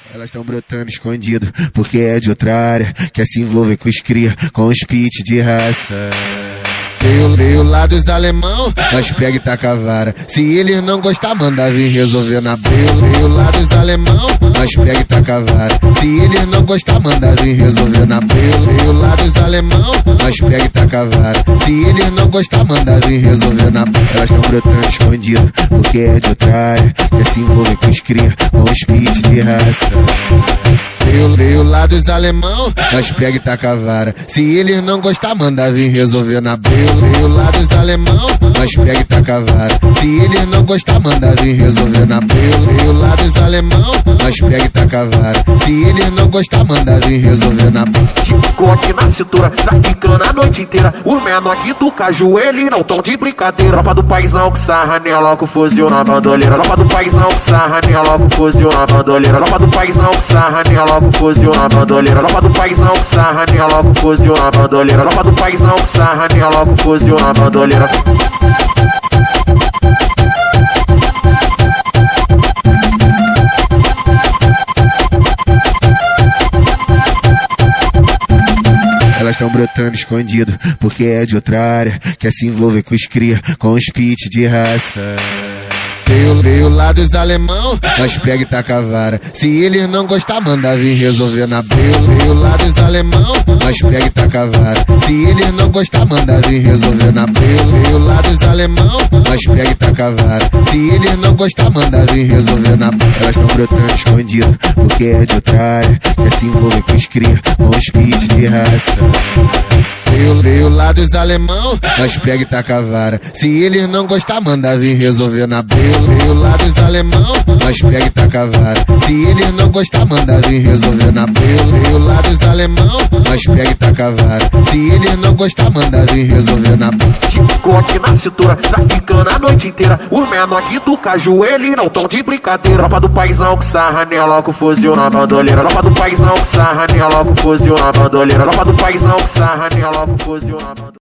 Elas tão brotando escondido, porque é de outra área. Quer se envolver com os cria, com os pit de raça. Veio lá dos alemão, nós pega e taca a vara. Se eles não gostar, manda vir resolver na beira. Veio lá dos alemão, nós pega e taca a vara. Se eles não gostar, manda vir resolver na beira. Veio lá dos alemão, nós pega e taca a vara. Se eles não gostar, manda vir resolver na beira. Elas tão brotando escondido, porque é de outra área. Quer se envolver com os cria, com os pit de raça. Veio lá dos alemão, nós pega e taca a vara. Se eles não gostar, manda vir resolver na beira. Veio lá dos alemão, nós pega e taca a vara. Se eles não gostar, manda vir resolver na beira. Veio lá dos alemão, nós pega e taca a vara. Se eles não gostar, manda vir resolver na beira. Chicote na cintura, traficando a noite inteira. Os menor aqui do caju, eles não tão de brincadeira. Tropa do paizão que sarra nela com fuzil na bandoleira. Tropa do paizão que sarra nela com fuzil na bandoleira. Tropa do paizão que sarra nela com fuzil na bandoleira. Tropa do paizão que sarra nela com fuzil na bandoleira. Tropa do paizão que sarra nela com fuzil na bandoleira. Elas tão brotando escondido, porque é de outra área. Quer se envolver com os cria, com os pit de raça. Veio lá dos alemão, nós pega e taca a vara. Se eles não gostar, manda vir resolver na beira. Veio lá dos alemão, nós pega e taca a vara. Se eles não gostar, manda vir resolver na beira. Veio lá dos alemão, nós pega e taca a vara. Se eles não gostar, manda vir resolver na beira. Elas tão brotando escondido, porque é de outra área. Quer se envolver com os cria, com os pit de raça. Veio lá dos alemão, nós pega e taca a vara. Se eles não gostar, manda vir resolver na beira. Veio lá dos alemão, nós pega e taca a vara. Se eles não gostar, manda vir resolver na beira. Veio lá dos alemão, nós pega e taca a vara. Se eles não gostar, manda vir resolver na beira. Chicote na cintura, traficando a noite inteira. Os menor aqui do caju, eles não tão de brincadeira. Tropa do paizão que sarra nela com fuzil na bandoleira. Tropa do paizão que sarra nela com fuzil na bandoleira. Tropa do paizão que sarra nela com fuzil na bandoleira.